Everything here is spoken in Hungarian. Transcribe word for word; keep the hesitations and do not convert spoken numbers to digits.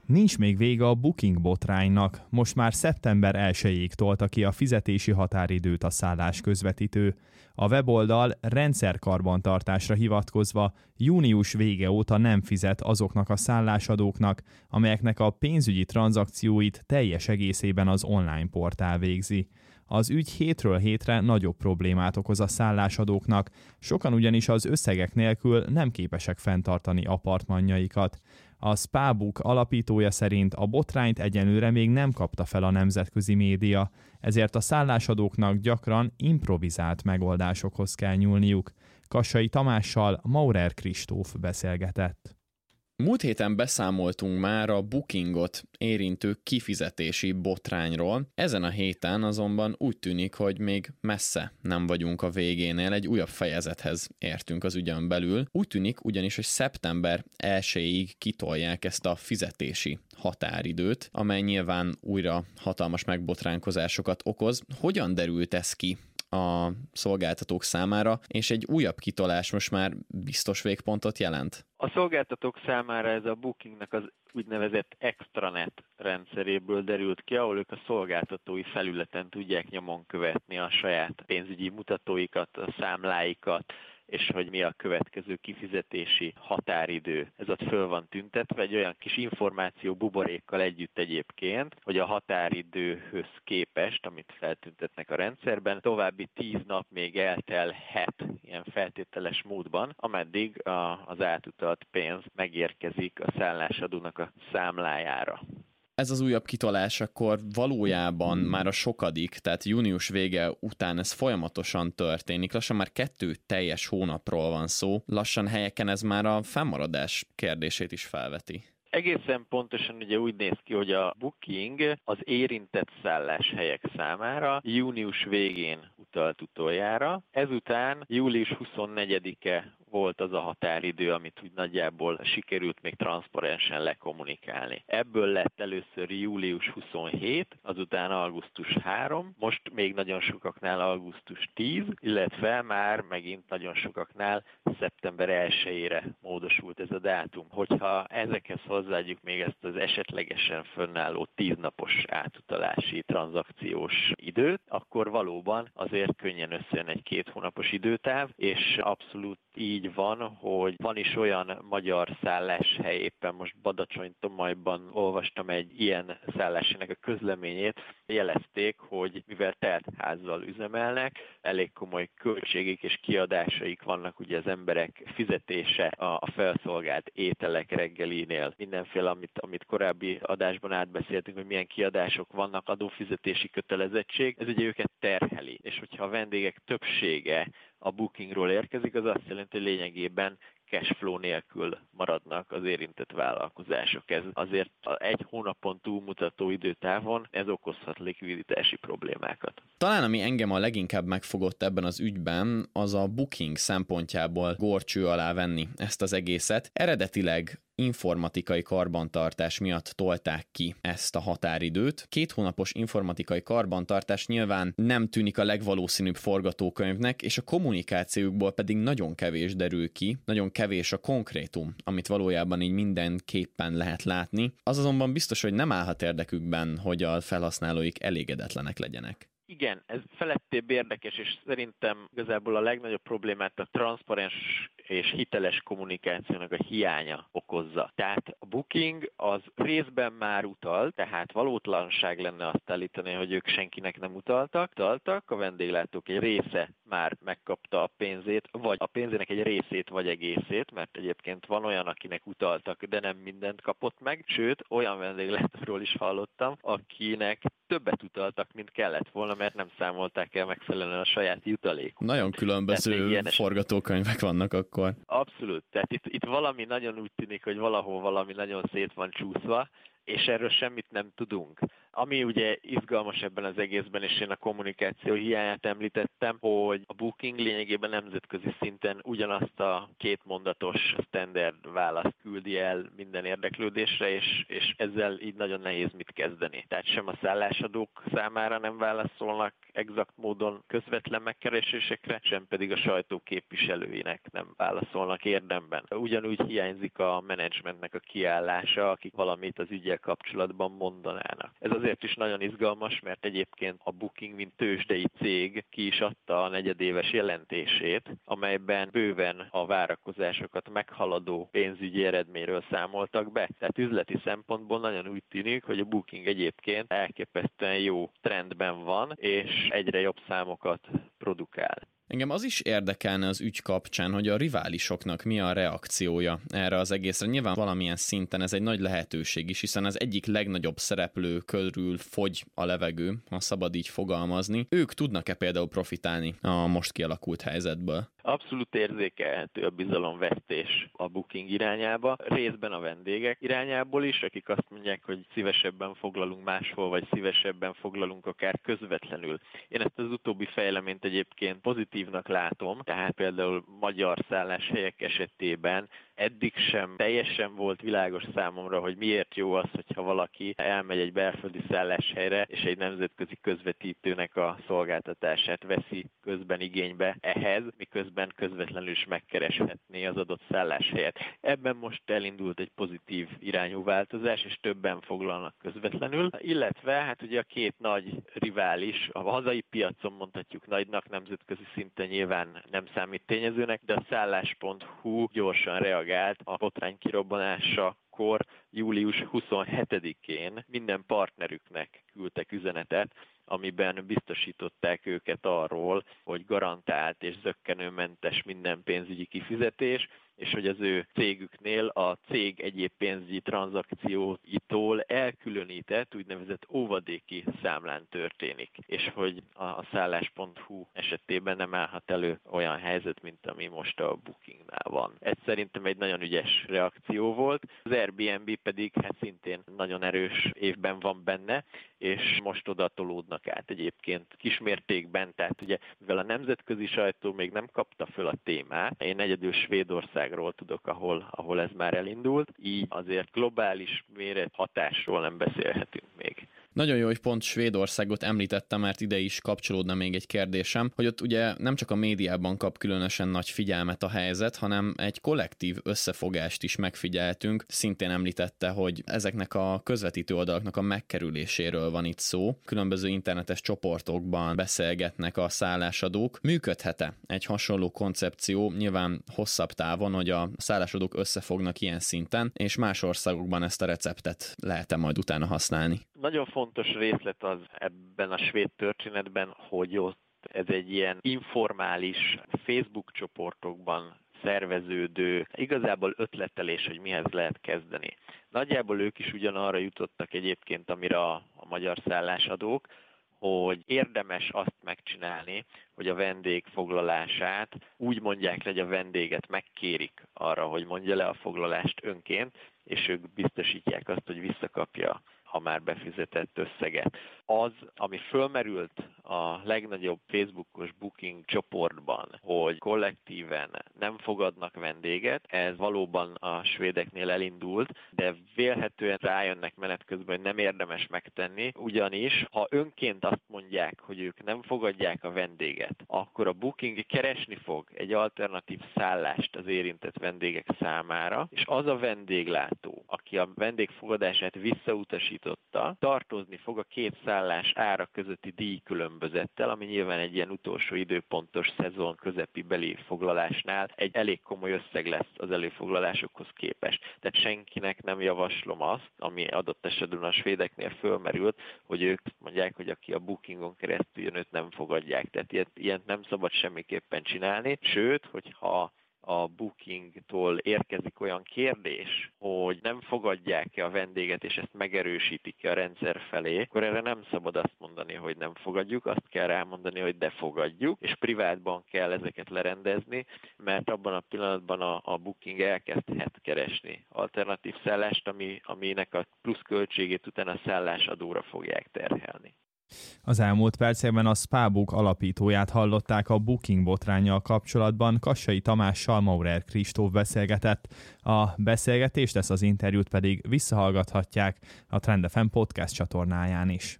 Nincs még vége a Booking botránynak. Most már szeptember elsejéig tolta ki a fizetési határidőt a szállás közvetítő. A weboldal rendszerkarbantartásra hivatkozva június vége óta nem fizet azoknak a szállásadóknak, amelyeknek a pénzügyi tranzakcióit teljes egészében az online portál végzi. Az ügy hétről hétre nagyobb problémát okoz a szállásadóknak, sokan ugyanis az összegek nélkül nem képesek fenntartani apartmanjaikat. A Spabook alapítója szerint a botrányt egyenlőre még nem kapta fel a nemzetközi média, ezért a szállásadóknak gyakran improvizált megoldásokhoz kell nyúlniuk. Kassai Tamással Maurer Kristóf beszélgetett. Múlt héten beszámoltunk már a Bookingot érintő kifizetési botrányról, ezen a héten azonban úgy tűnik, hogy még messze nem vagyunk a végénél, egy újabb fejezethez értünk az ügyen belül. Úgy tűnik ugyanis, hogy szeptember elsejéig kitolják ezt a fizetési határidőt, amely nyilván újra hatalmas megbotránkozásokat okoz. Hogyan derült ez ki a szolgáltatók számára, és egy újabb kitolás most már biztos végpontot jelent? A szolgáltatók számára ez a Bookingnak az úgynevezett extranet rendszeréből derült ki, ahol ők a szolgáltatói felületen tudják nyomon követni a saját pénzügyi mutatóikat, a számláikat, és hogy mi a következő kifizetési határidő. Ez ott föl van tüntetve egy olyan kis információ buborékkal együtt egyébként, hogy a határidőhöz képest, amit feltüntetnek a rendszerben, további tíz nap még eltelhet ilyen feltételes módban, ameddig a, az átutalt pénz megérkezik a szállásadónak a számlájára. Ez az újabb kitolás akkor valójában már a sokadik, tehát június vége után ez folyamatosan történik. Lassan már kettő teljes hónapról van szó. Lassan helyeken ez már a fennmaradás kérdését is felveti. Egészen pontosan ugye úgy néz ki, hogy a Booking az érintett szálláshelyek számára június végén utalt utoljára. Ezután július huszonnegyedike volt az a határidő, amit úgy nagyjából sikerült még transzparensen lekommunikálni. Ebből lett először július huszonhét, azután augusztus harmadik, most még nagyon sokaknál augusztus tíz, illetve már megint nagyon sokaknál szeptember elsejére módosult ez a dátum. Hogyha ezekhez hozzáadjuk még ezt az esetlegesen fönnálló tíznapos átutalási tranzakciós időt, akkor valóban azért könnyen összejön egy két hónapos időtáv, és abszolút így van, hogy van is olyan magyar szálláshely, éppen most Badacsony-Tomajban olvastam egy ilyen szálláshelynek a közleményét, jelezték, hogy mivel teltházzal üzemelnek, elég komoly költségek és kiadásaik vannak ugye az emberek fizetése a felszolgált ételek reggelinél, mindenféle, amit, amit korábbi adásban átbeszéltünk, hogy milyen kiadások vannak, adófizetési kötelezettség, ez ugye őket terheli, és hogyha a vendégek többsége a Bookingról érkezik, az azt jelenti, hogy lényegében cashflow nélkül maradnak az érintett vállalkozások. Ez azért egy hónapon túlmutató időtávon ez okozhat likviditási problémákat. Talán ami engem a leginkább megfogott ebben az ügyben, az a Booking szempontjából górcső alá venni ezt az egészet. Eredetileg informatikai karbantartás miatt tolták ki ezt a határidőt. Két hónapos informatikai karbantartás nyilván nem tűnik a legvalószínűbb forgatókönyvnek, és a kommunikációkból pedig nagyon kevés derül ki, nagyon kevés a konkrétum, amit valójában így mindenképpen lehet látni. Az azonban biztos, hogy nem állhat érdekükben, hogy a felhasználóik elégedetlenek legyenek. Igen, ez felettébb érdekes, és szerintem igazából a legnagyobb problémát a transzparens és hiteles kommunikációnak a hiánya okozza. Tehát a Booking az részben már utalt, tehát valótlanság lenne azt állítani, hogy ők senkinek nem utaltak. Utaltak, a vendéglátók egy része már megkapta a pénzét, vagy a pénzének egy részét, vagy egészét, mert egyébként van olyan, akinek utaltak, de nem mindent kapott meg. Sőt, olyan vendéglátóról is hallottam, akinek többet utaltak, mint kellett volna, mert nem számolták el megfelelően a saját jutalékot. Nagyon különböző forgatókönyvek vannak akkor. Abszolút. Tehát itt, itt valami nagyon úgy tűnik, hogy valahol valami nagyon szét van csúszva, és erről semmit nem tudunk. Ami ugye izgalmas ebben az egészben, és én a kommunikáció hiányát említettem, hogy a Booking lényegében nemzetközi szinten ugyanazt a kétmondatos standard választ küldi el minden érdeklődésre, és, és ezzel így nagyon nehéz mit kezdeni. Tehát sem a szállásadók számára nem válaszolnak exakt módon közvetlen megkeresésekre, sem pedig a sajtó képviselőinek nem válaszolnak érdemben. Ugyanúgy hiányzik a menedzsmentnek a kiállása, akik valamit az üggyel kapcsolatban mondanának. Ez azért is nagyon izgalmas, mert egyébként a Booking, mint tőzsdei cég ki is adta a negyedéves jelentését, amelyben bőven a várakozásokat meghaladó pénzügyi eredményről számoltak be. Tehát üzleti szempontból nagyon úgy tűnik, hogy a Booking egyébként elképesztően jó trendben van, és egyre jobb számokat produkál. Engem az is érdekelne az ügy kapcsán, hogy a riválisoknak mi a reakciója erre az egészre. Nyilván valamilyen szinten ez egy nagy lehetőség is, hiszen az egyik legnagyobb szereplő körül fogy a levegő, ha szabad így fogalmazni. Ők tudnak-e például profitálni a most kialakult helyzetből? Abszolút érzékelhető a bizalomvesztés a Booking irányába, részben a vendégek irányából is, akik azt mondják, hogy szívesebben foglalunk máshol, vagy szívesebben foglalunk akár közvetlenül. Én ezt az utóbbi fejleményt egyébként pozitívnak látom, tehát például magyar szálláshelyek esetében eddig sem teljesen volt világos számomra, hogy miért jó az, hogyha valaki elmegy egy belföldi szálláshelyre, és egy nemzetközi közvetítőnek a szolgáltatását veszi közben igénybe ehhez, miközben közvetlenül is megkereshetné az adott szálláshelyet. Ebben most elindult egy pozitív irányú változás, és többen foglalnak közvetlenül, illetve hát ugye a két nagy rivális, a hazai piacon mondhatjuk nagynak, nemzetközi szinten nyilván nem számít tényezőnek, de a szállás pont hu gyorsan reagált a botrány kirobbanásakor július huszonhetedikén minden partnerüknek küldtek üzenetet, amiben biztosították őket arról, hogy garantált és zökkenőmentes minden pénzügyi kifizetés, és hogy az ő cégüknél a cég egyéb pénzügyi tranzakcióitól elkülönített úgynevezett óvadéki számlán történik, és hogy a szállás pont hu esetében nem állhat elő olyan helyzet, mint ami most a Bookingnál van. Ez szerintem egy nagyon ügyes reakció volt. Az Airbnb pedig hát szintén nagyon erős évben van benne, és most oda tolódnak át egyébként kismértékben, tehát ugye mivel a nemzetközi sajtó még nem kapta föl a témát, én egyedül Svédországról tudok, ahol, ahol ez már elindult, így azért globális méret hatásról nem beszélhetünk még. Nagyon jó, hogy pont Svédországot említettem, mert ide is kapcsolódna még egy kérdésem, hogy ott ugye nem csak a médiában kap különösen nagy figyelmet a helyzet, hanem egy kollektív összefogást is megfigyeltünk. Szintén említette, hogy ezeknek a közvetítő oldalaknak a megkerüléséről van itt szó. Különböző internetes csoportokban beszélgetnek a szállásadók. Működhet-e egy hasonló koncepció, nyilván hosszabb távon, hogy a szállásadók összefognak ilyen szinten, és más országokban ezt a receptet lehet-e majd utána használni? Nagyon fontos részlet az ebben a svéd történetben, hogy ott ez egy ilyen informális Facebook csoportokban szerveződő, igazából ötletelés, hogy mihez lehet kezdeni. Nagyjából ők is ugyanarra jutottak egyébként, amire a, a magyar szállásadók, hogy érdemes azt megcsinálni, hogy a vendég foglalását úgy mondják le, hogy a vendéget megkérik arra, hogy mondja le a foglalást önként, és ők biztosítják azt, hogy visszakapja a már befizetett összeget. Az, ami fölmerült a legnagyobb Facebookos Booking csoportban, hogy kollektíven nem fogadnak vendéget, ez valóban a svédeknél elindult, de vélhetően rájönnek menet közben, hogy nem érdemes megtenni, ugyanis ha önként azt mondják, hogy ők nem fogadják a vendéget, akkor a Booking keresni fog egy alternatív szállást az érintett vendégek számára, és az a vendéglátó, aki a vendégfogadását visszautasította, tartozni fog a két szállás ára közötti díjkülönbözettel, ami nyilván egy ilyen utolsó időpontos szezon közepi beli foglalásnál egy elég komoly összeg lesz az előfoglalásokhoz képest. Tehát senkinek nem javaslom azt, ami adott esetben a svédeknél fölmerült, hogy ők mondják, hogy aki a Bookingon keresztül jön, őt nem fogadják. Tehát ilyet, ilyet nem szabad semmiképpen csinálni, sőt, hogyha a Bookingtól érkezik olyan kérdés, hogy nem fogadják-e a vendéget, és ezt megerősítik-e a rendszer felé, akkor erre nem szabad azt mondani, hogy nem fogadjuk, azt kell rámondani, hogy de fogadjuk, és privátban kell ezeket lerendezni, mert abban a pillanatban a, a Booking elkezdhet keresni alternatív szállást, ami, aminek a plusz költségét utána a szállásadóra fogják terhelni. Az elmúlt percekben a Spabook alapítóját hallották. A Booking botránnyal kapcsolatban Kassai Tamással Maurer Kristóf beszélgetett. A beszélgetést, ezt az interjút pedig visszahallgathatják a Trend ef em podcast csatornáján is.